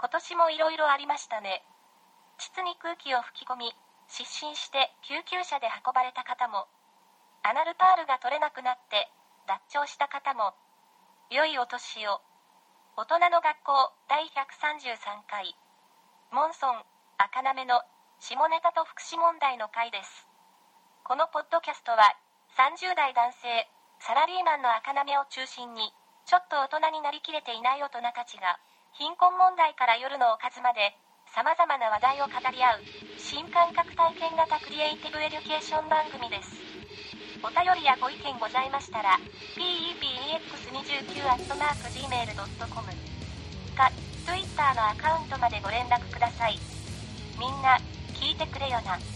今年もいろいろありましたね。膣に空気を吹き込み、失神して救急車で運ばれた方も、アナルパールが取れなくなって脱腸した方も、良いお年を。大人の学校第133回、モンソン、赤なめの下ネタと福祉問題の回です。このポッドキャストは、30代男性、サラリーマンの赤なめを中心に、ちょっと大人になりきれていない大人たちが、貧困問題から夜のおかずまで、様々な話題を語り合う、新感覚体験型クリエイティブエデュケーション番組です。お便りやご意見ございましたら、pepex29@gmail.com か、Twitter のアカウントまでご連絡ください。みんな、聞いてくれよな。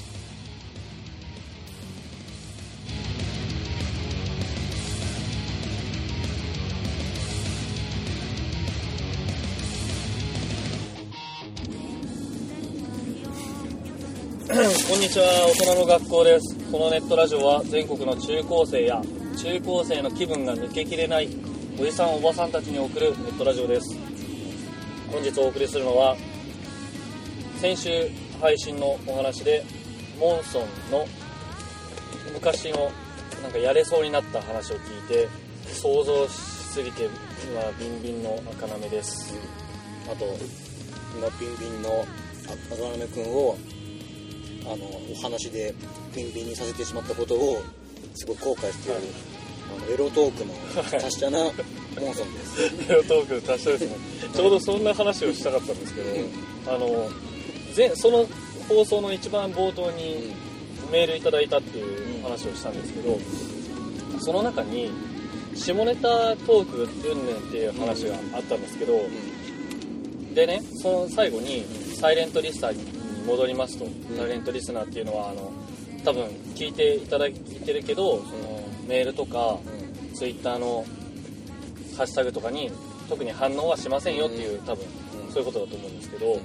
こんにちは、大人の学校です。このネットラジオは全国の中高生や中高生の気分が抜けきれないおじさんおばさんたちに送るネットラジオです。本日お送りするのは先週配信のお話でモンソンの昔のなんかやれそうになった話を聞いて想像しすぎて今ビンビンの赤なめです。 あと今ビンビンの赤なめくんをお話でビンビンにさせてしまったことをすごい後悔している、エロトークの達者なモンソンです。 エロトークの達者ですね。ちょうどそんな話をしたかったんですけど、その放送の一番冒頭にメールいただいたっていう話をしたんですけど、その中に下ネタトークうんねんっていう話があったんですけど、でね、その最後にサイレントリスナーに戻りますと、サイレントリスナーっていうのは多分聞いていただいてるけど、そのメールとか、ツイッターのハッシュタグとかに特に反応はしませんよっていう、多分そういうことだと思うんですけど、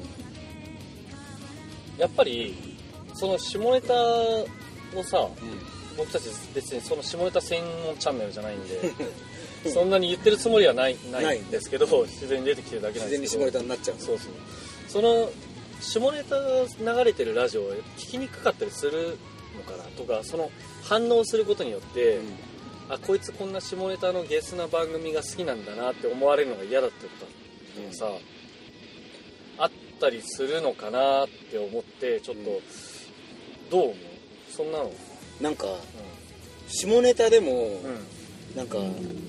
やっぱりその下ネタをさ、僕たち別にその下ネタ専門チャンネルじゃないんでそんなに言ってるつもりはないんですけど、自然に出てきてるだけなんですけど、 自然に下ネタになっちゃう。 そうそう、その下ネタが流れてるラジオを聞きにくかったりするのかなとか、その反応することによって、あ、こいつこんな下ネタのゲスな番組が好きなんだなって思われるのが嫌だってことがさ、あったりするのかなって思って、ちょっと、どう思う？そんなのなんか、下ネタでも、なんか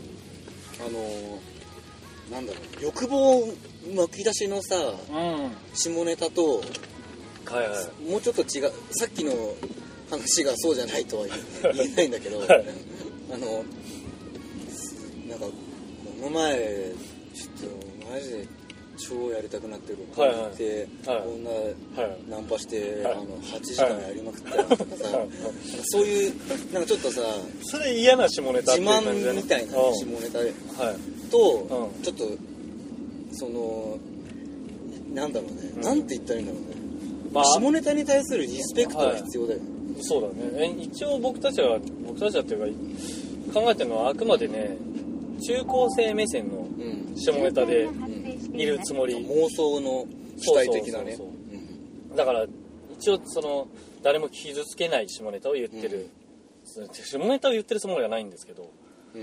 なんだろう、欲望むき出しのさ、下ネタと、もうちょっと違う、さっきの話がそうじゃないとは言えないんだけど、なんかこの前ちょっとマジで超やりたくなってるって言って、女ナンパして、8時間やりまくったとかさ、そういうなんかちょっとさ、 それ嫌な下ネタっていう感じだね。 自慢みたいな下ネタと、ちょっとそのなんだろうね、なんて言ったらいいんだろうね、下ネタに対するリスペクトが必要だよね。 そうだね。一応僕たちはっていうか考えてるのはあくまでね、中高生目線の下ネタでいるつもり、 妄想の主体的なね。 だから一応その誰も傷つけない下ネタを言ってる、下ネタを言ってるつもりはないんですけど、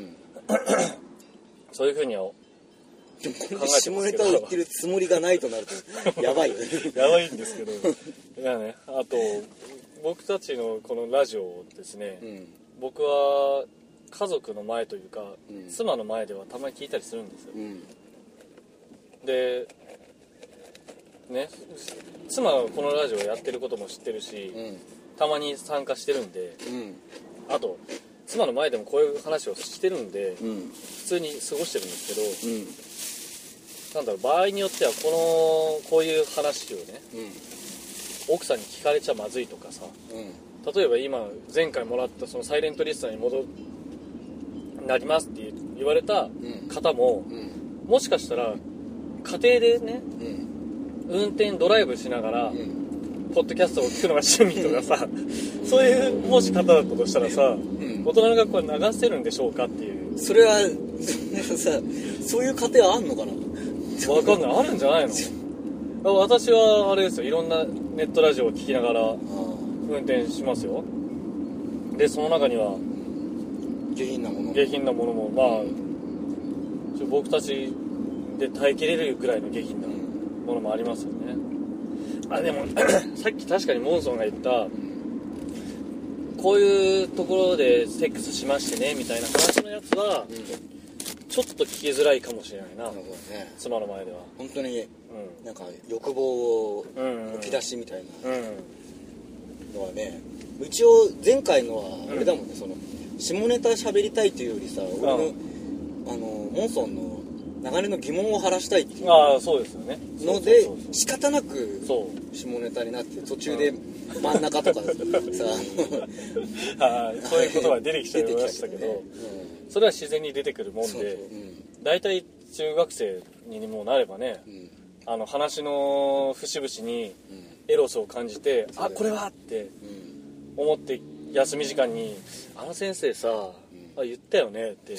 そういう風には考えてますけど、 下ネタを言ってるつもりがないとなるとやばいよねやばいんですけど、いやね、あと僕たちのこのラジオをですね、僕は家族の前というか、妻の前ではたまに聞いたりするんですよ、でね、妻はこのラジオをやってることも知ってるし、たまに参加してるんで、あと妻の前でもこういう話をしてるんで、普通に過ごしてるんですけど、なんだろう、場合によってはこういう話をね、奥さんに聞かれちゃまずいとかさ、例えば前回もらったそのサイレントリスナーになりますって言われた方も、もしかしたら家庭でね、運転ドライブしながら、ポッドキャストを聞くのが趣味とかさ、そういうもし方だったとしたらさ、大人の学校は流せるんでしょうかっていう。 それはさ、そういう家庭あんのかな。 わかんない、あるんじゃないの？ 私はあれですよ、いろんなネットラジオを聞きながら運転しますよ。でその中には下品なものもまあ僕たちで耐えきれるくらいの下品なものもありますよね。でもさっき確かにモンソンが言ったこういうところでセックスしましてねみたいな話のやつは、ちょっと聞きづらいかもしれないな、ね、妻の前では本当に、なんか欲望をむき出しみたいなのはね、一応前回のはあれだもんね、その下ネタ喋りたいというよりさ、俺のモンソンの流れの疑問を晴らしたいっていうそうですよねので仕方なく下ネタになって途中で真ん中とかさそういうことが出てきちゃいましたけど、それは自然に出てくるもんで、大体中学生にもなればね、話の節々にエロスを感じて、これはって思って休み時間に先生さ、言ったよねって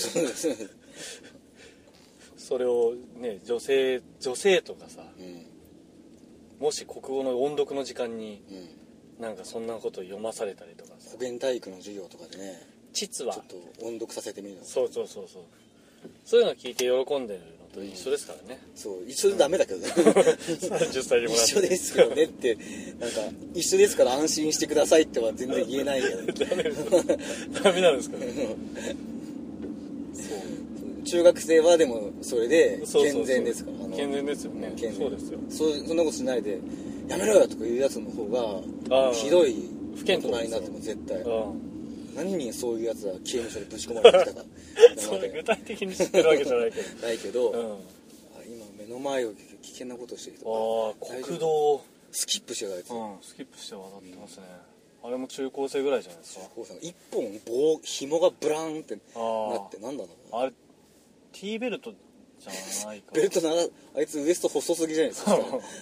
それをね、女性とかさ、もし国語の音読の時間になんかそんなことを読まされたりとかさ、 保健体育の授業とかでね、 膣はちょっと音読させてみるの、 そういうのを聞いて喜んでるのと一緒ですからね。 そう一緒でダメだけどね 10歳にもなって一緒ですよねってなんか一緒ですから安心してくださいっては全然言えないけどダメなんですかね中学生はでもそれで健全ですから健全ですよね。そうですよ。 そんなことしないでやめろよとかいうやつの方がひどい大人になっても絶対何人そういうやつは刑務所にぶち込まれてきたかそれ具体的に知ってるわけじゃないけどないけど、今目の前を危険なことをしてる人国道スキップしてるやつ、 スキップして渡ってますね、あれも中高生ぐらいじゃないですか。 中高生の一本紐がブラーンってなってなんだろうな、 あれ T ベルトじゃないかベルトあいつウエスト細すぎじゃないですか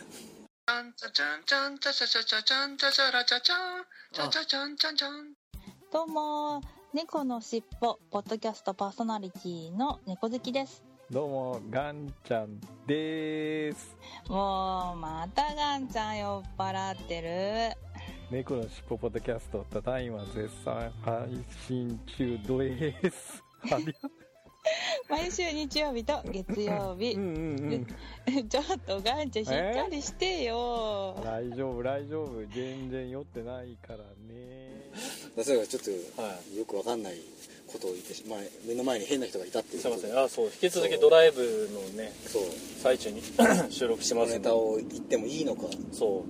どうも猫のしっぽポッドキャストパーソナリティの猫好きです。 どうもガンちゃんでーす。 もうまたガンちゃん酔っ払ってる。 猫のしっぽポッドキャストただいま絶賛配信中です毎週日曜日と月曜日ちょっとガンちゃんしっかりしてよ。 大丈夫全然酔ってないからね。 それがちょっとよくわかんないことを言って目の前に変な人がいたっていう。 すいません。そう引き続きドライブのね最中に収録してますんで。下ネタを言ってもいいのか。 そう、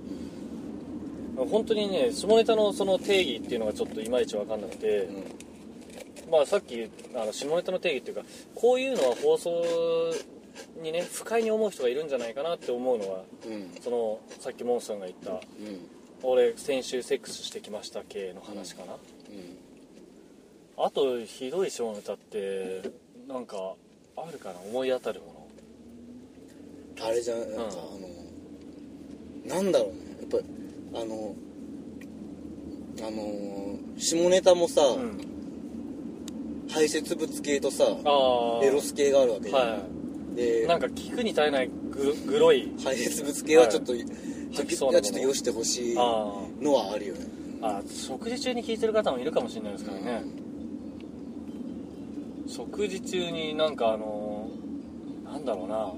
本当にね下ネタのその定義っていうのがちょっといまいちわかんなくて、さっき下ネタの定義っていうか、こういうのは放送にね不快に思う人がいるんじゃないかなって思うのは、そのさっきモンさんが言った、俺先週セックスしてきました系の話かな、あとひどい下ネタってなんかあるかな、思い当たるもの。あれじゃなんか、なんだろうね、やっぱ下ネタもさ、排泄物系とさエロス系があるわけじゃん、でなんか聞くに耐えないグロい排泄物系はちょっと、ちょっとよしてほしいのはあるよね。 食事中に聞いてる方もいるかもしれないですからね、食事中になんかなんだろうな、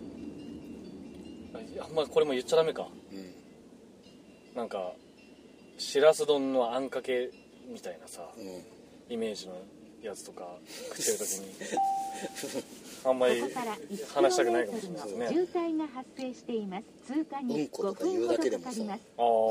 あんまこれも言っちゃダメか、なんかしらす丼のあんかけみたいなさ、イメージのやつとか食ってる時にあんまり話したくないかもしれないですね。 渋滞が発生しています。通過に5分ほどかかります。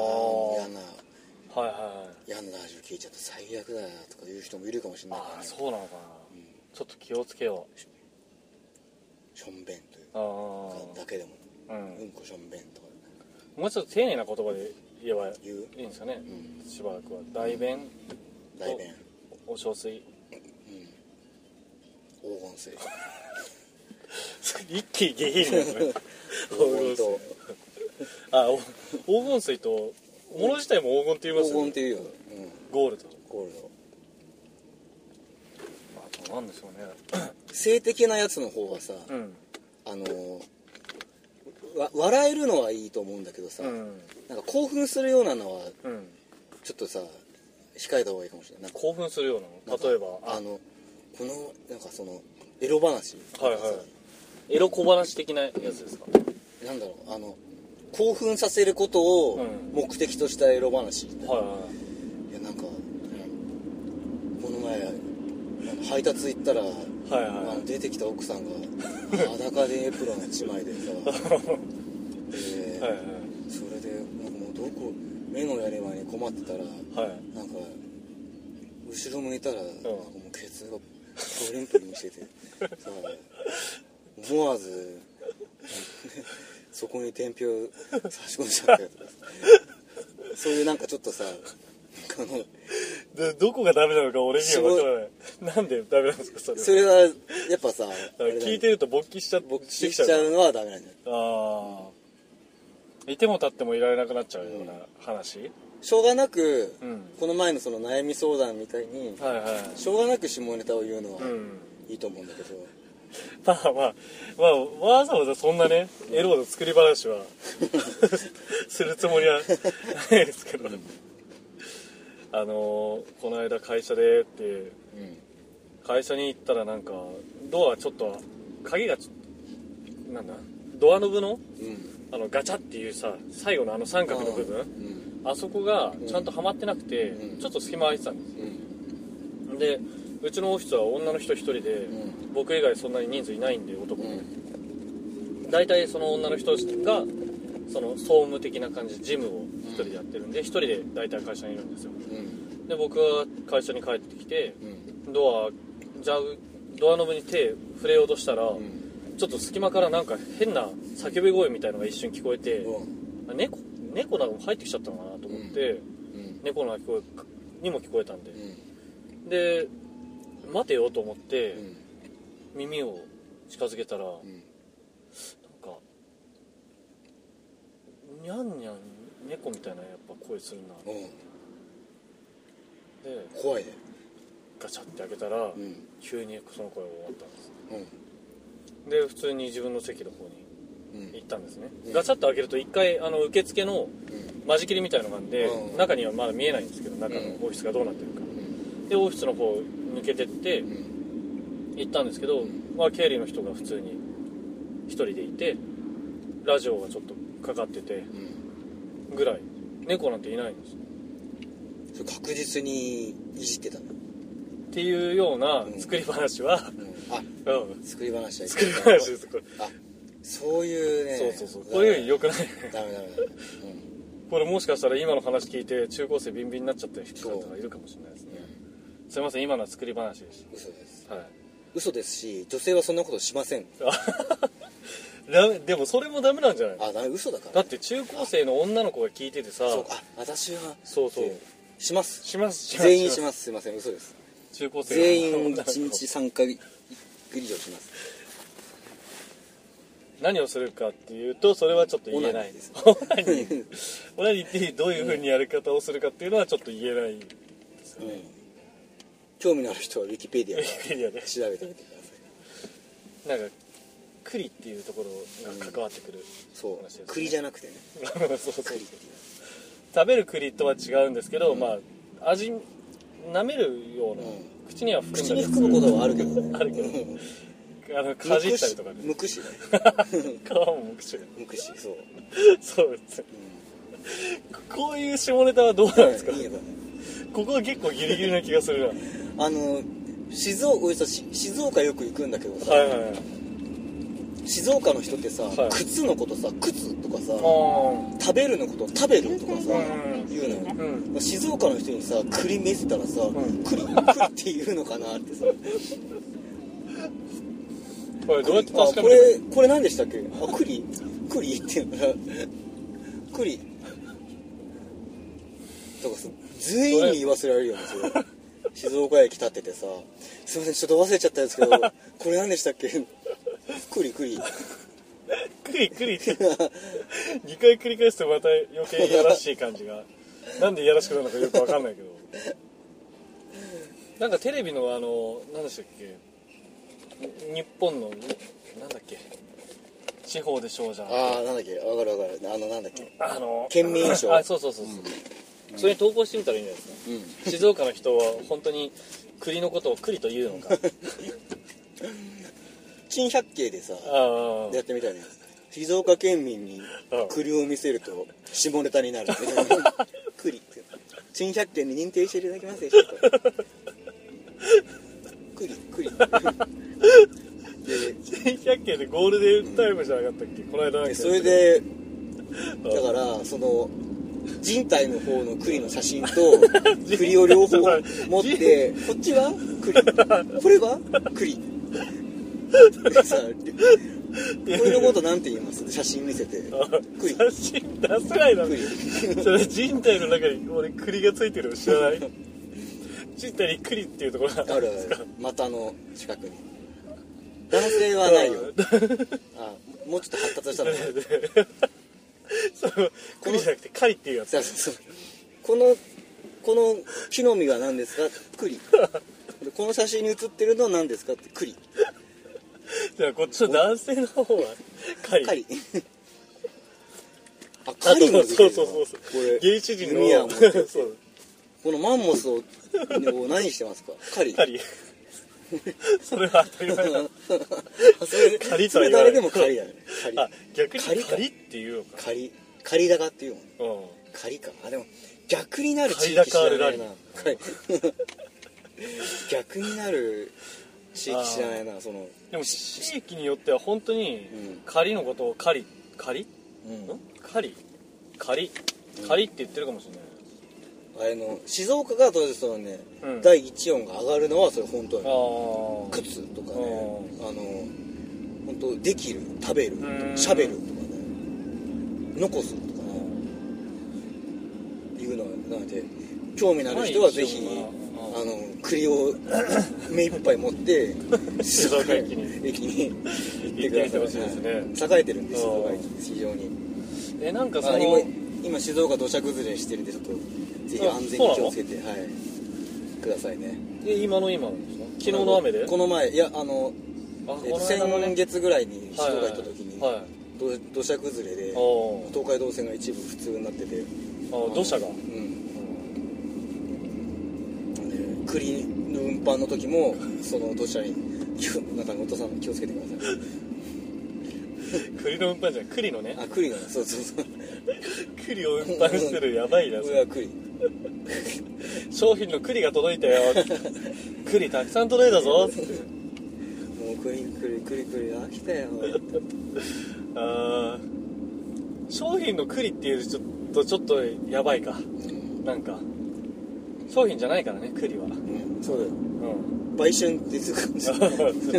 嫌なラジオ聞いちゃって最悪だよとかいう人もいるかもしれないからね。 そうなのかな、ちょっと気をつけよう。 しょんべんというだけでも、うんこしょんべんとか、 もうちょっと丁寧な言葉で言えばいいんですかね、しばらくは大便お小水、 黄金水一気に下品ですね黄金水と物自体も黄金って言いますよね。 黄金って言うよ、 ゴールド。あとなんでしょうね性的なやつの方はさ、 笑えるのはいいと思うんだけどさ、なんか興奮するようなのはちょっとさ控えた方がいいかもしれない。 興奮するようなの、例えばこのなんかそのエロ話、 はいはい、エロ小話的なやつですか。 なんだろう、興奮させることを目的としたエロ話、はいはい、いやなんか、この前配達行ったら、はいはい、出てきた奥さんが裸でエプロン1枚でさはいはい、それでなんかもうどこ目のやり場に困ってたら、はい、なんか後ろ向いたら、なんかもうケツがプリンプリンしててさ思わずそこに天日を差し込んじゃったやつそういうなんかちょっとさどこがダメなのか俺には分からない。なんでダメなんですかそれはやっぱさ聞いてると勃起しちゃうのはダメなんだよ。 ああ、いても立ってもいられなくなっちゃうような話、 しょうがなく、この前のその悩み相談みたいに、はいはい、しょうがなく下ネタを言うのはいいと思うんだけど、 まあわざわざそんなねエロの作り話はするつもりはないですけど、この間会社でって、会社に行ったらなんかドアちょっと鍵がなんだドアノブの、ガチャっていうさ最後の三角の部分、あそこがちゃんとはまってなくて、ちょっと隙間空いてたんです、でうちのオフィスは女の人一人で、僕以外そんなに人数いないんで男も、大体その女の人がその総務的な感じでジムを一人でやってるんで、一人で大体会社にいるんですよ、で僕は会社に帰ってきて、ドアノブに手触れようとしたら、ちょっと隙間からなんか変な叫び声みたいのが一瞬聞こえて、猫なんかも入ってきちゃったのかなと思って、猫の鳴き声にも聞こえたんで、で待てよと思って、耳を近づけたら、なんかニャンニャン猫みたいなやっぱ声するな、で怖いね。 ガチャって開けたら、急にその声が終わったんです、で普通に自分の席の方に行ったんですね、ガチャって開けると一回受付の間仕切りみたいのがあるんで、中にはまだ見えないんですけど、中のオフィスがどうなってるか、でオフィスの方抜けてって行ったんですけど、経理の人が普通に一人でいて、ラジオがちょっとかかっててぐらい、猫なんていないんです。 それ確実にいじってたのっていうような作り話は、 作り話作り話ですこれ。 そういうね、 そうこういうの良くないダメ、 これもしかしたら今の話聞いて中高生ビンビンになっちゃった人がいるかもしれないですね、すいません、今のは作り話でした。 嘘です、嘘ですし、女性はそんなことしませんでもそれもダメなんじゃない？ ダメ、嘘だから。 だって中高生の女の子が聞いててさ、 私はそうします全員します。すいません、嘘です。 中高生全員1日3回以上します。 何をするかっていうと、それはちょっと言えないです。オナニーってどういう風にやり方をするかっていうのはちょっと言えないですよね、 興味のある人はウィキペディアで調べてみてください。なんか栗っていうところが関わってくる話です、栗じゃなくてねそう食べる栗とは違うんですけど、味舐めるような、口には含んだり口に含むことはあるけどねかじったりとかね、 むくし皮もむくしそうです、こういう下ネタはどうなんですか？ここは結構ギリギリな気がするな。 静岡よく行くんだけどさ、静岡の人ってさ、靴のことさ、靴とかさ、食べるのこと食べるとかさ、言うのよ、静岡の人にさ、栗見せたらさ、栗って言うのかなってさこれどうやって確かめる？ これ何でしたっけ？栗っていうのから栗とかさ、全員に言わせられるよね、それ。静岡駅立っててさ、すいません、ちょっと忘れちゃったんですけど、これ何でしたっけ？栗って 2回繰り返すとまた余計いやらしい感じがなんでいやらしくなるのかよく分かんないけどなんかテレビの何でしたっけ、日本のなんだっけ、 地方でしょうじゃん。 ああ、なんだっけ、わかるわかる。なんだっけ。県県民賞。 あ、そうそうそうそう、それに投稿してみたらいいんじゃないですか、静岡の人は本当に栗のことを栗と言うのか。 珍百景でさ、やってみたいね。静岡県民に栗を見せると下ネタになる。栗。珍百景に認定していただけますでしょうか。栗。 珍百景でゴールデンタイムじゃなかったっけ、この間なんか。 それでだからその人体の方の栗の写真と栗を両方持ってこっちは栗、これは栗さあ、これのことなんて言います？写真見せて栗。 写真出せないだろ。それ人体の中に俺栗がついてるの知らない？人体に栗っていうところがあるある、股の近くに。男性はないよ。あ、もうちょっと発達したの。 その栗じゃなくてカリっていうやつ。 そうこの木の実は何ですか？栗。この写真に写ってるのは何ですかって栗。 じゃあこっちの男性の方はカリ。 カリ。あ、 あとカリもできる。 そうこれゲイ主人の弓矢持っててそうこのマンモスを何してますか？カリ。 カリ。それは当たり前だ。カリとそれは言わない。 誰でもカリだよね。カリ。 あ、逆にカリかカリっていうのか。 カリ高っていうもん。 うん。 カリか。あ、でも逆になる地域知らないな。逆になる地域知らないな。そのでも地域によっては本当にカリのことをカリって言ってるかもしれない。 あれの静岡がとりあえずそのね、第一音が上がるのはそれ本当に靴とかね、本当できる、食べる、しゃべるとかね、残すとかね、いうのなので興味のある人はぜひ栗を目いっぱい持って静岡駅に行ってください。 ほしいですね。 栄えてるんで静岡駅非常に。 なんかその今静岡土砂崩れしてるんでちょっとぜひ安全に気をつけてくださいね。 今のですか？昨日の雨で？ この前いや先月ぐらいに静岡行った時に土砂崩れで東海道線が一部不通になってて、 土砂が栗の運搬の時もその土砂に中のお父さん気をつけてください。 栗の運搬じゃん、栗のね。 あ、栗のね、そう栗を運搬してるやばいな。 これは栗。 商品の栗が届いたよ。栗たくさん届いたぞって。 もう栗飽きたよ。 商品の栗っていうちょっとやばいか。なんか商品じゃないからね、栗は。 そうだよ。売春ってつくんですよ。そう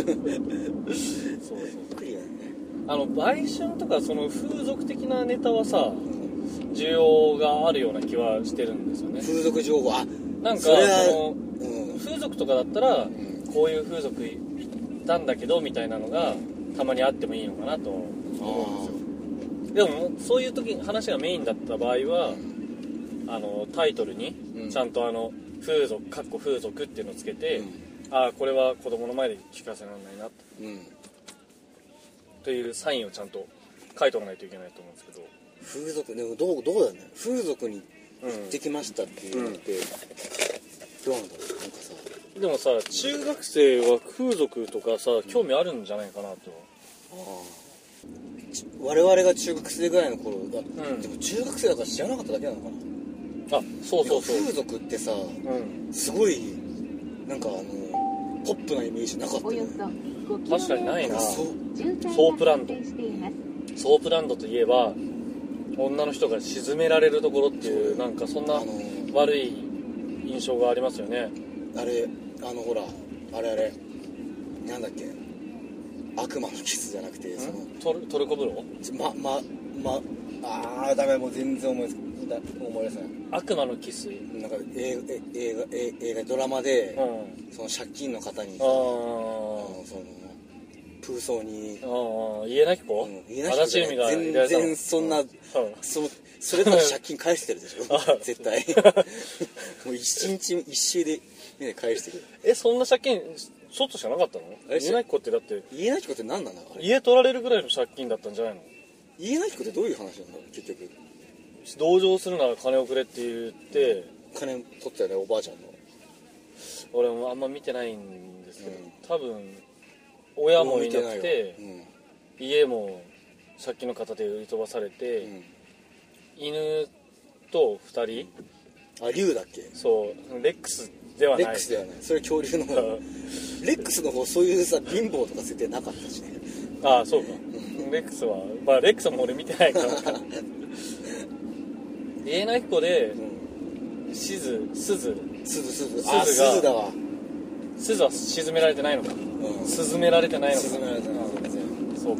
栗はね。 売春とかその風俗的なネタはさ、需要があるような気はしてるんですよね。 風俗情報、 なんか風俗とかだったら、こういう風俗行ったんだけどみたいなのがたまにあってもいいのかなと思うんですよ。でもそういう時話がメインだった場合は、タイトルにちゃんと風俗風俗っていうのをつけて、これは子供の前で聞かせられないなというサインをちゃんと書いておかないといけないと思うんですけど。 風俗でもどうだね。風俗に行ってきましたっていうのってどうなんだろう。なんかさ、 でもさ、中学生は風俗とかさ興味あるんじゃないかなと。 我々が中学生ぐらいの頃でも中学生だから知らなかっただけなのかな。 そう風俗ってさ、すごいなんかポップなイメージなかったよね。 確かにないな。ソープランドといえば女の人が沈められるところっていう、なんかそんな悪い印象がありますよね。 あれほらあれなんだっけ、悪魔のキスじゃなくてトルコ風呂？ ダメ、もう全然思い出せない。 悪魔のキス、 なんか映画ドラマで、その借金の方にその空想に家なき子、足立由美が全然そんな、それと借金返してるでしょ絶対。もう一周で、ね、返してる。 そんな借金外しかなかったの？家なき子ってだって家なき子って何なんだあれ？ 家取られるぐらいの借金だったんじゃないの？ 家なき子ってどういう話なんだ結局。 同情するなら金をくれって言って金取ったよねおばあちゃんの。 俺もあんま見てないんですけど、多分親もいなくて、家も借金の片手で売り飛ばされて、犬と2人、 あ、竜だっけ？ そうレックスではない。 レックスではない、それ恐竜の方レックスの方そういうさ貧乏とか設定なかったしね。 ああそうかレックスはまあレックスも俺見てないから家なき子で、すずだわ。 すずは沈められてないのか、沈められてないのか、 沈められてないのか、 そう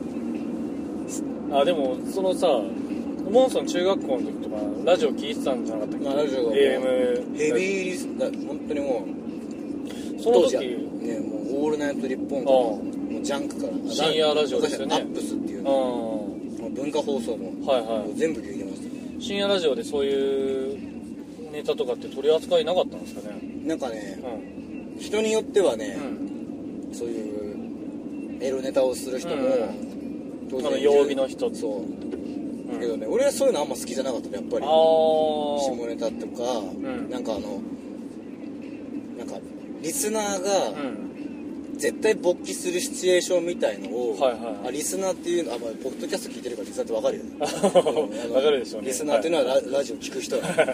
か。あでもそのさモンソン中学校の時とかラジオ聞いてたんじゃなかったっけ？ ラジオが AM ヘビーリスだ本当にもうその時ねもうオールナイト日本とかもうジャンクから深夜ラジオですよね。 アップスっていうの文化放送も、全部聞いてましたね。 深夜ラジオでそういうネタとかって取り扱いなかったんですかね？ なんかね、人によってはね、そういうエロネタをする人も、 当然曜日の人そうだけどね、俺はそういうのあんま好きじゃなかったのやっぱり。下ネタとか、なんかなんかリスナーが、絶対勃起するシチュエーションみたいのを、リスナーっていうのは、まあ、ポッドキャスト聞いてるからリスナーって分かるよね分かるでしょうね。 リスナーっていうのはラジオ聞く人は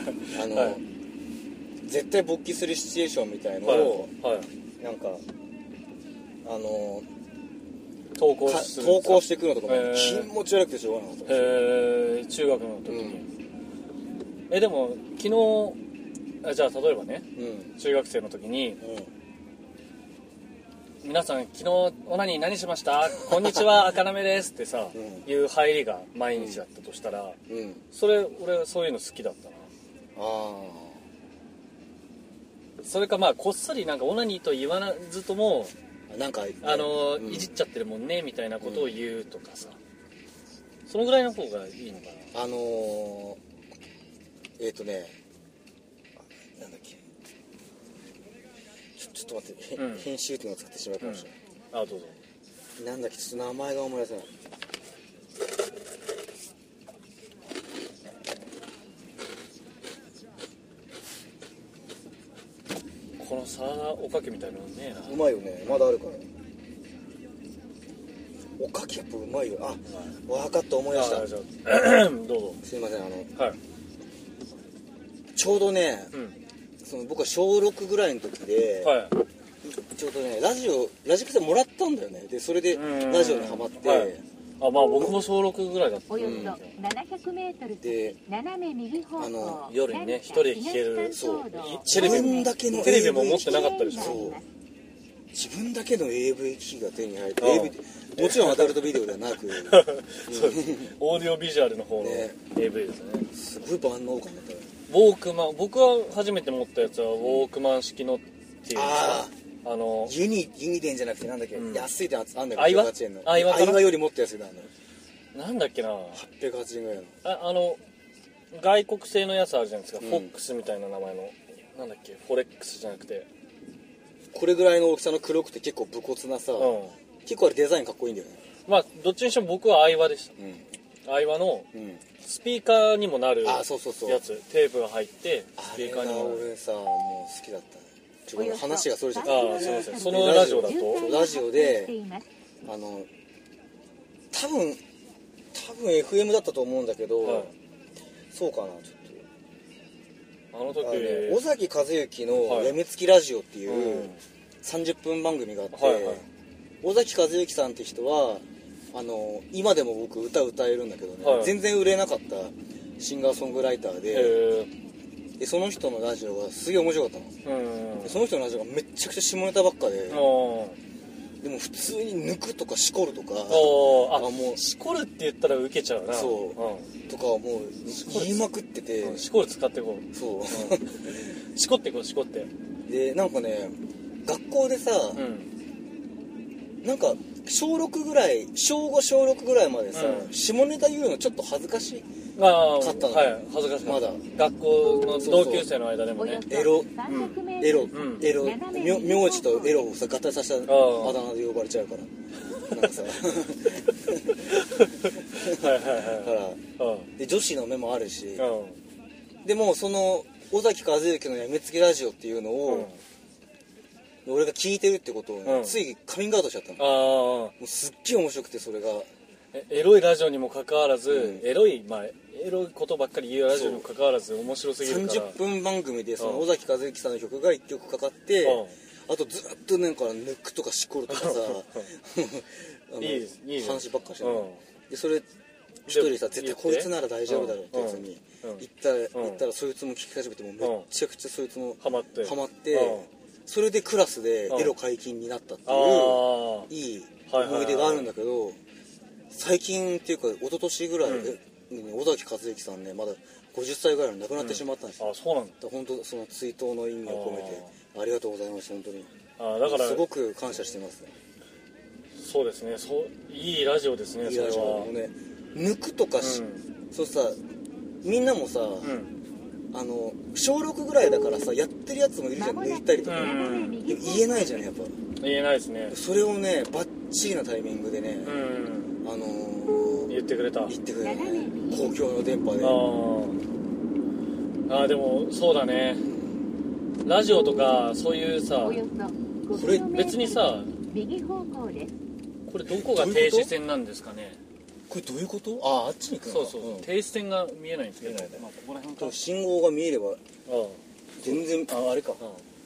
絶対勃起するシチュエーションみたいのを、なんか投稿してくるのとかも気持ち悪くてしょうがなかった。 中学の時に、でも昨日じゃあ例えばね、中学生の時に、皆さん昨日オナニー何しました？こんにちは赤なめですってさ、いう入りが毎日だったとしたら、それ俺そういうの好きだったな。それかまあこっそりなんかオナニーと言わずともなんか、 いじっちゃってるもんねみたいなことを言うとかさ、そのぐらいの方がいいのかな。 なんだっけ、ちょっと待って、編集っていうのを使ってしまうかもしれない。 どうぞ。 なんだっけ、ちょっと名前が思い出せない。 このサラダおかけみたいなのねえな。 うまいよね、まだあるから。おかきやっぱうまいよ。分かった、思い出した。 じゃあどうぞ。 すいません、ちょうどね、僕は小6ぐらいの時で、ちょうどねラジカセもらったんだよね。でそれでラジオにハマって、 まあ僕も小6ぐらいだった。 およそ700メートルで斜め右方向、 夜にね一人で聴ける、 自分だけのテレビも持ってなかったでしょ。 自分だけの AV 機器が手に入って、もちろんアダルトビデオではなくそうオーディオビジュアルの方の AV ですね。 すごい万能感だった。 ウォークマン、僕は初めて持ったやつはウォークマン式のっていうユニデンじゃなくてなんだっけ、安いってあんだけどアイワよりもっと安いな。 なんだっけな、 880円ぐらいの外国製のやつあるじゃないですか、フォックスみたいな名前の、なんだっけ、フォレックスじゃなくて、 これぐらいの大きさの黒くて結構武骨なさ、結構あれデザインかっこいいんだよね。 まあどっちにしても僕はアイワでした。アイワのスピーカーにもなるやつ、テープが入ってスピーカーにもなる。 俺さもう好きだった。話がそれちゃった。 すいません。そのラジオだとラジオで多分 FM だったと思うんだけど、そうかな、ちょっとあの時尾崎和之のやみつきラジオっていう30分番組があって、尾崎和之さんって人は今でも僕歌えるんだけどね、全然売れなかったシンガーソングライターで、その人のラジオがすげえ面白かったの。その人のラジオがめちゃくちゃ下ネタばっかで、でも普通に抜くとかしこるとか、 もうしこるって言ったらウケちゃうな。 とかもう言いまくってて、 しこる使ってこう。しこってこう、しこって。 でなんかね学校でさ、なんか小6ぐらい小5小6ぐらいまでさ、下ネタ言うのちょっっと恥ずかしかったの。 はい、恥ずかしかった。まだ学校の同級生の間でもね、 エロ、名字とエロをさ合体させたあだ名で呼ばれちゃうからなんかさで女子の目もあるし、でもその尾崎和之のやめつきラジオっていうのを、俺が聞いてるってことを、ついカミングアウトしちゃったの。もうすっげえ面白くて、それがエロいラジオにもかかわらず、エロいことばっかり言うラジオにもかかわらず面白すぎるから 30分番組でその尾崎和之さんの曲が1曲かかって、あとずっとなんか抜くとかしこるとかさ話ばっかしてでそれ一人さ、絶対こいつなら大丈夫だろうってやつに言ったらそいつも聞き始めて、もうめっちゃくちゃそいつもハマってそれでクラスでエロ解禁になったっていういい思い出があるんだけど、最近っていうか一昨年ぐらい尾崎和之さんね、まだ50歳ぐらいに亡くなってしまったんですよ。 そうなんだ。 本当その追悼の意味を込めてありがとうございます。本当にだからすごく感謝してますね。 そうですね、いいラジオですね。 いいラジオね。抜くとかそうさ、みんなもさ、小6ぐらいだからさ、やってるやつもいるじゃん、抜いたりとか。でも言えないじゃん、やっぱ言えないですね。 それをね、バッチリなタイミングでね、 言ってくれたね、 公共の電波で。 でもそうだね、ラジオとかそういうさ、 これ別にさ、これどこが停止線なんですかね。 これどういうこと？あっちに行くのか。 そう、停止線が見えないんですけど、ここら辺か。 信号が見えれば全然あれか。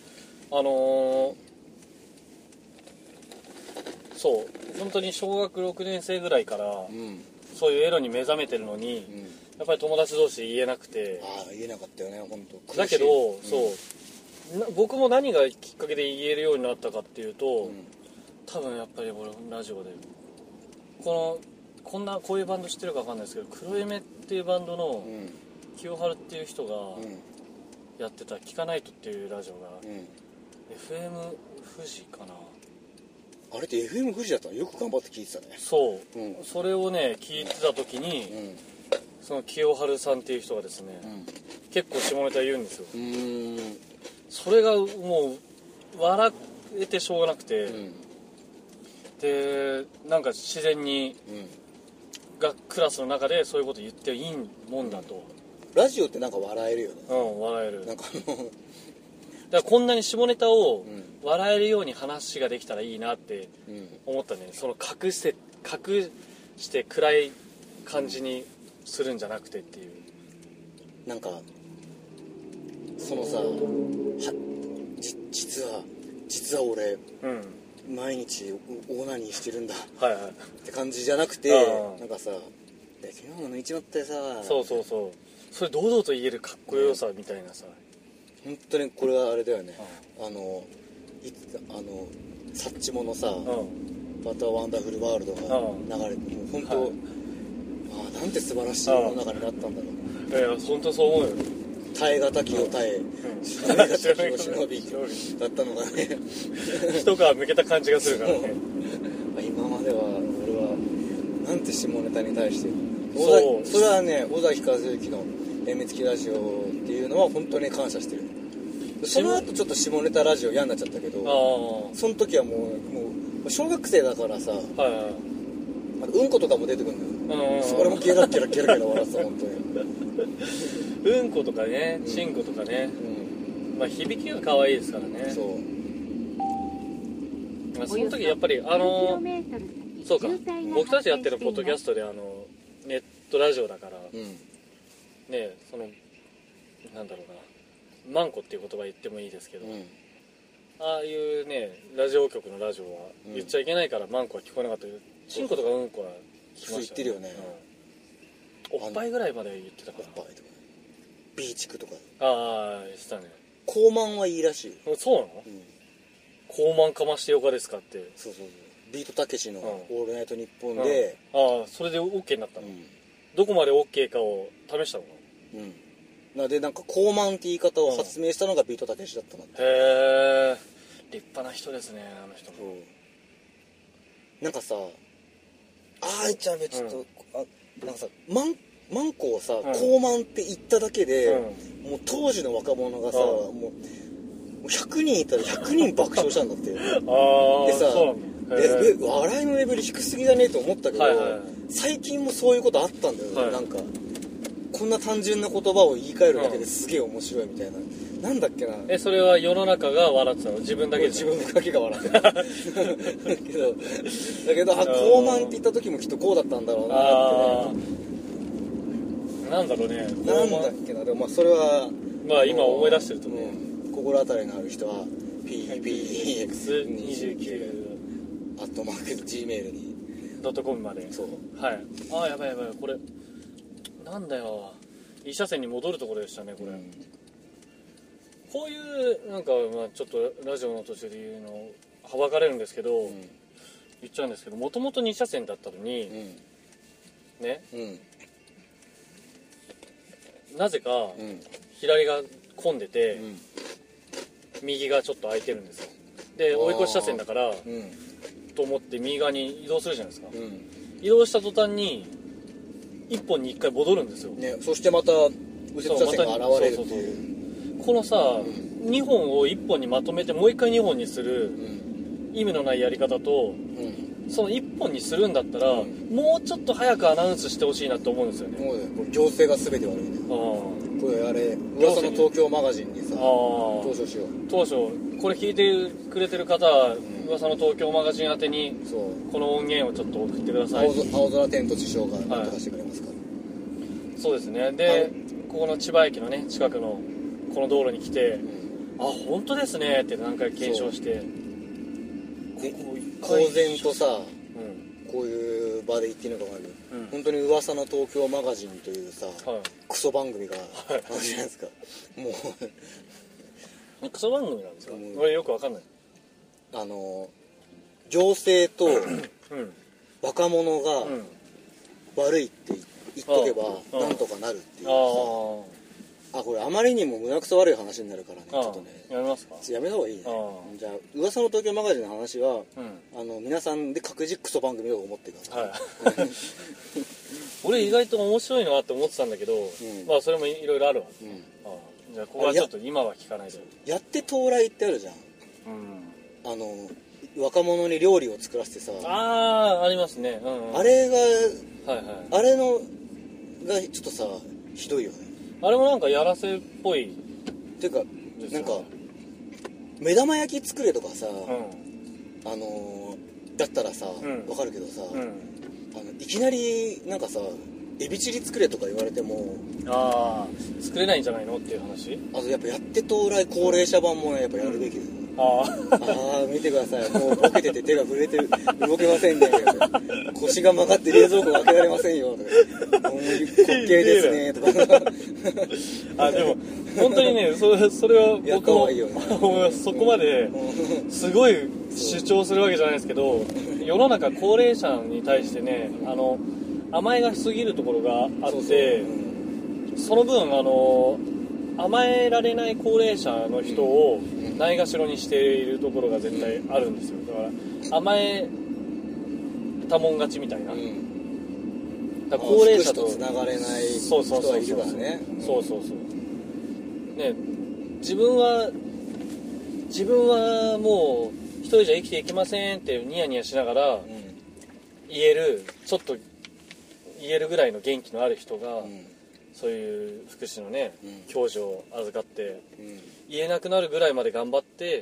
そう本当に小学6年生ぐらいから、そういうエロに目覚めてるのに、やっぱり友達同士で言えなくて。 言えなかったよね、本当。 だけど、僕も何がきっかけで言えるようになったかっていうと、多分やっぱり俺ラジオでこういうバンド知ってるか分かんないですけど、黒夢っていうバンドの清春っていう人がやってた「聞かないと」っていうラジオが、FM 富士かな、 あれって FM 富士だったの？よく頑張って聞いてたね。 そう、それをね聞いてた時に、その清春さんっていう人がですね、結構下ネタ言うんですよ。それがもう笑えてしょうがなくて、でなんか自然に、クラスの中でそういうこと言っていいもんだと。 ラジオってなんか笑えるよね。 笑える。 なんかだからこんなに下ネタを笑えるように話ができたらいいなって思ったね。その隠して暗い感じにするんじゃなくてっていう。 なんかそのさ、実は俺、毎日オナニーしてるんだって感じじゃなくて、なんかさ、昨日も抜いちまってさ、 そうそれ堂々と言えるかっこよさみたいなさ、 本当にこれはあれだよね。サッチモのさ、バターワンダフルワールドが流れて、もう本当、なんて素晴らしい世の中になったんだろう。 いや本当そう思うよ。 耐え難きを耐え、忍び難きを忍びだったのがね、 一皮むけた感じがするからね。 今までは俺はなんて下ネタに対してそれはね、尾崎和之のやめつきラジオっていうのは本当に感謝してる。その後ちょっと下ネタラジオ嫌になっちゃったけど、その時はもう小学生だからさ、うんことかも出てくるんだよ。それもゲラゲラ笑ってた、本当に。 うんことかね、ちんことかね、響きが可愛いですからね。その時やっぱりそうか、僕たちやってるポッドキャストでネットラジオだから、ね、そのなんだろうな、マンコっていう言葉言ってもいいですけど、ああいうねラジオ局のラジオは言っちゃいけないからマンコは聞こえなかったけど、チンコとかうんこは聞きましたね。 言ってるよね。 おっぱいぐらいまで言ってたから。 おっぱいとかビーチクとか。 言ってたね。 高慢はいいらしい。 そうなの？高慢かましてよかですかって。 そうビートたけしのオールナイトニッポンで、 それで OK になったの。どこまで OK かを試したの？ でなんか高慢って言い方を発明したのがビートたけしだったなって。 へえ、立派な人ですね、あの人も。 なんかさちゃんちょっと、なんかさマンコをさ、高慢って言っただけで、もう当時の若者がさ、もう100人いたら100人爆笑したんだってでさ笑いのレベル低すぎだねと思ったけど、最近もそういうことあったんだよね、なんかこんな単純な言葉を言い換えるだけですげえ面白いみたいな、なんだっけな。 それは世の中が笑ってたの？自分だけ？ 自分だけが笑ってただけど高慢って言った時もきっとこうだったんだろうなって、 なんだろうね、 なんだっけな。でもそれは今思い出してるとね、 心当たりのある人は PBX29 @gmail に .com まで。そうやばいこれなんだよ、1車線に戻るところでしたねこれ、こういうなんかちょっとラジオの途中で言うのはばかれるんですけど、言っちゃうんですけど、もともと2車線だったのに、ね、なぜか左が混んでて、右がちょっと空いてるんですよ。で追い越し車線だから、と思って右側に移動するじゃないですか、移動した途端に1本に1回戻るんですよ、 そしてまた右折車線が現れるっていう、 このさ、2本を1本にまとめてもう1回2本にする意味のないやり方と、その1本にするんだったら、もうちょっと早くアナウンスしてほしいなと思うんですよね。 行政が全て悪いね。これ噂の東京マガジンにさ登場しよう。 当初これ聞いてくれてる方は、噂の東京マガジン宛てにこの音源をちょっと送ってください。 青空テント自称が何とかしてくれますか。 そうですね。でここの千葉駅のね近くのこの道路に来て、本当ですねって何回検証して、 公然とさ、こういう場で言っていいのか分かんないけど、本当に噂の東京マガジンというさ、クソ番組があるじゃないですか。もうクソ番組なんですか？俺よく分かんない。 行政と若者が悪いって言っとけばなんとかなるっていうさ、これあまりにも胸くそ悪い話になるからね、ちょっとねやめますか？ やめた方がいいね。じゃあ噂の東京マガジンの話は、皆さんで各自クソ番組を思ってください。 俺意外と面白いなって思ってたんだけど、それもいろいろあるわ。じゃあここはちょっと今は聞かないで。 やって到来ってあるじゃん。若者に料理を作らせてさ、 ありますね。 あれがあれのがちょっとさひどいよね。 あれもなんかやらせっぽいっていうか、なんか目玉焼き作れとかさ、だったらさ、わかるけどさ、いきなりなんかさエビチリ作れとか言われても作れないんじゃないのっていう話。 あとやっぱやって到来高齢者版もねやっぱやるべきだよ。見てください、もうボケてて手が震えてる、動けませんね、腰が曲がって冷蔵庫が開けられませんよとか、滑稽ですねとかでも本当にねそれは僕もそこまですごい主張するわけじゃないですけど、世の中高齢者に対してね甘えがしすぎるところがあって、その分甘えられない高齢者の人をないがしろにしているところが絶対あるんですよ。だから甘えたもん勝ちみたいな、だから高齢者とつながれない人はいるからね。 そうね、自分はもう一人じゃ生きていけませんってニヤニヤしながらちょっと言えるぐらいの元気のある人が、そういう福祉のね、教授を預かって、言えなくなるぐらいまで頑張って、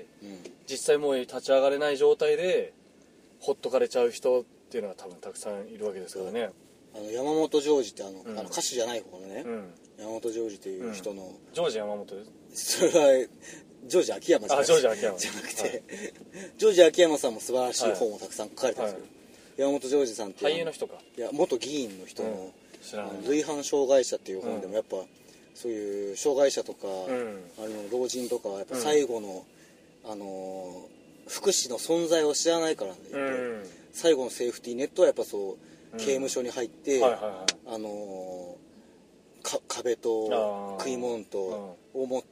実際もう立ち上がれない状態でほっとかれちゃう人っていうのが多分たくさんいるわけですからね。 山本ジョージって歌手じゃない方のね、山本ジョージという人の、 ジョージ山本です。 それはジョージ秋山じゃなくて、ジョージ秋山さんも素晴らしい本をたくさん書かれてるんですよ。山本ジョージさんって俳優の人か、 いや元議員の人の類反障害者っていう本でもやっぱそういう障害者とか、老人とかはやっぱ最後の、福祉の存在を知らないからね、最後のセーフティーネットはやっぱそう刑務所に入って、壁と食い物とを持って、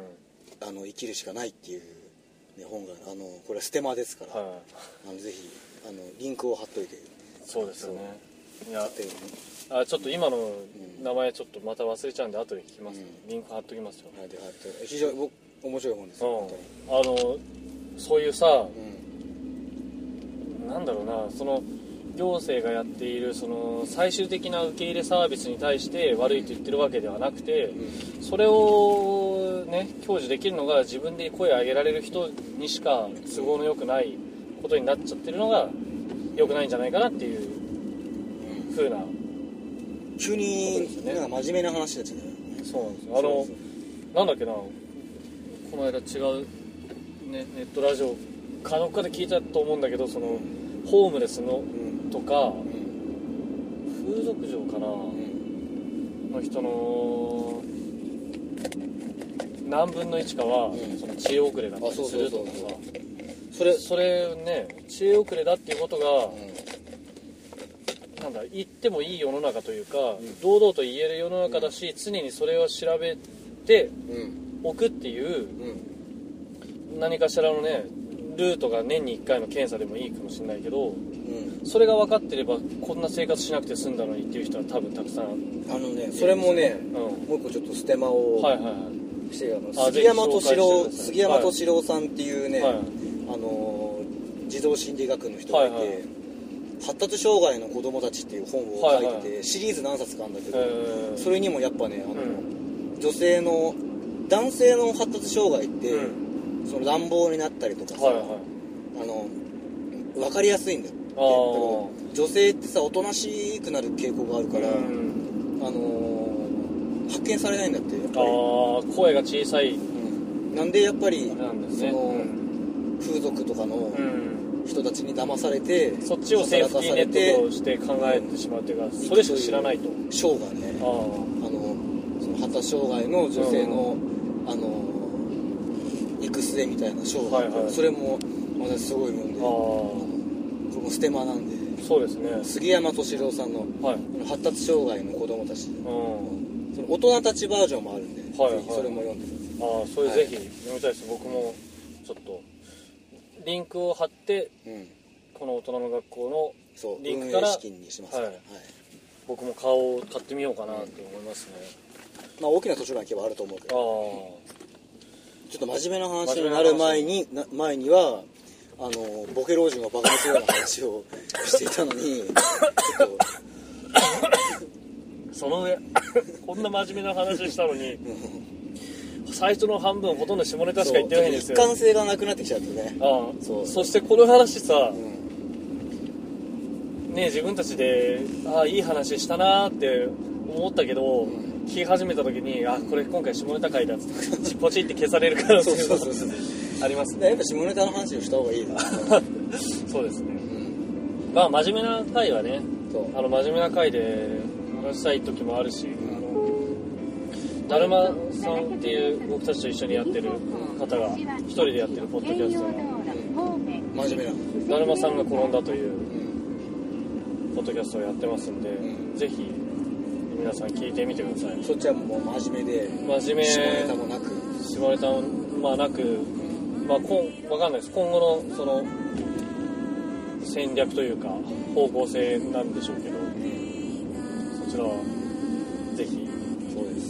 生きるしかないっていう、ね、本がこれはステマですから、ぜひリンクを貼っといて。 そうですよね。いや、 ね、 ちょっと今の名前ちょっとまた忘れちゃうんで後で聞きます、リンク貼っときますよ。 非常に面白い本ですよ、 そういうさ、なんだろうな、その行政がやっているその最終的な受け入れサービスに対して悪いと言ってるわけではなくて、それをね享受できるのが自分で声を上げられる人にしか都合の良くないことになっちゃってるのが良くないんじゃないかなっていう風な、 急になんか真面目な話だっちゃう。 そうなんですよ。なんだっけな、この間違う、ね、ネットラジオかどっかで聞いたと思うんだけど、そのホームレスのとか、風俗嬢かな、の人の何分の1かは、その知恵遅れだったりするとかさ、それね、知恵遅れだっていうことが、なんだ、言ってもいい世の中というか、堂々と言える世の中だし、常にそれを調べておくっていう、何かしらのねルートが年に1回の検査でもいいかもしれないけど、それが分かってればこんな生活しなくて済んだのにっていう人は多分たくさんそれもね、もう一個ちょっとステマをして杉山敏郎さんっていうね、児童心理学の人がいて、発達障害の子供たちっていう本を書いてて、シリーズ何冊かあるんだけど、それにもやっぱね男性の発達障害って、その乱暴になったりとかさ、分かりやすいんだよ。女性ってさおとなしくなる傾向があるから、発見されないんだって。やっぱり声が小さい、 なんでやっぱり、その風俗とかの人たちに騙されて、 そっちをセーフティーネットとして考えてしまうというか、それしか知らないと。 賞がね、その発達障害の女性の、育成みたいな賞があって、それも私すごい読んで、これもステマなんで。 そうですね。 杉山敏郎さんの、発達障害の子供たち、その大人たちバージョンもあるんで、ぜひそれも読んでください。 それぜひ読みたいです。僕もちょっとリンクを貼って、この大人の学校のリンクから資金にしますから、 僕も顔を買ってみようかなと思いますね。 大きな図書館行けばあると思うけど、ちょっと真面目な話になる前にはボケ老人をバカにするような話をしていたのにちょっとその上こんな真面目な話したのに最初の半分ほとんど下ネタしか言ってないんですよ。 一貫性がなくなってきちゃってね。 そしてこの話さ、ね、自分たちでいい話したなって思ったけど、聞き始めた時にこれ今回下ネタ回だっつってポチって消されるからそうありますね。 やっぱ下ネタの話をした方がいいなそうですね、真面目な回はね、真面目な回で話したい時もあるし、だるまさんっていう僕たちと一緒にやってる方が一人でやってるポッドキャストが真面目なだるまさんが転んだというポッドキャストをやってますんで、ぜひ皆さん聞いてみてください。 そっちはもう真面目で下ネタもなく下ネタもなく、わかんないです。今後のその戦略というか方向性なんでしょうけど、そちらはぜひ。 そうです。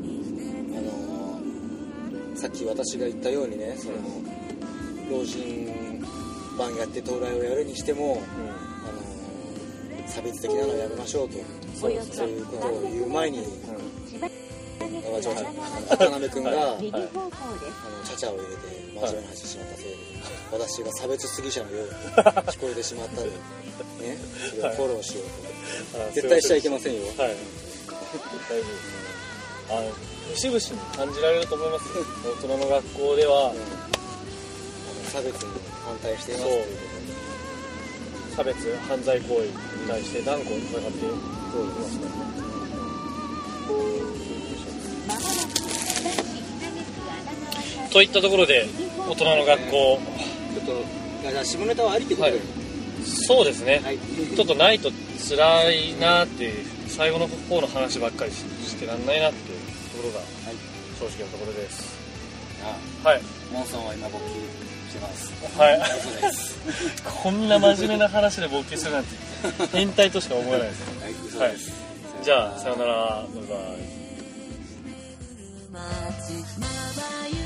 さっき私が言ったようにね、その老人版やって東大をやるにしても、差別的なのはやめましょうと、そういうことを言う前に、渡辺君がちゃちゃを入れて真面目な話してしまったせいで、私が差別主義者のように聞こえてしまったので、ね、それをフォローしようと。絶対しちゃいけませんよ。 大丈夫ですね。節々に感じられると思いますよ。大人の学校では、 差別に反対していますということで、 差別犯罪行為に対して断固戦っていますからね。といったところで大人の学校、 ちょっと下ネタはありってことで、 そうですね、ちょっとないと辛いなっていう、最後の方の話ばっかりしてらんないなっていうところが正直なところです。 が、 はい、 モンソンは今勃起してます。 はい。 嘘です。 こんな真面目な話で勃起するなんて変態としか思えないです。 はい、嘘です。 はい、じゃあさよなら、バイバイ。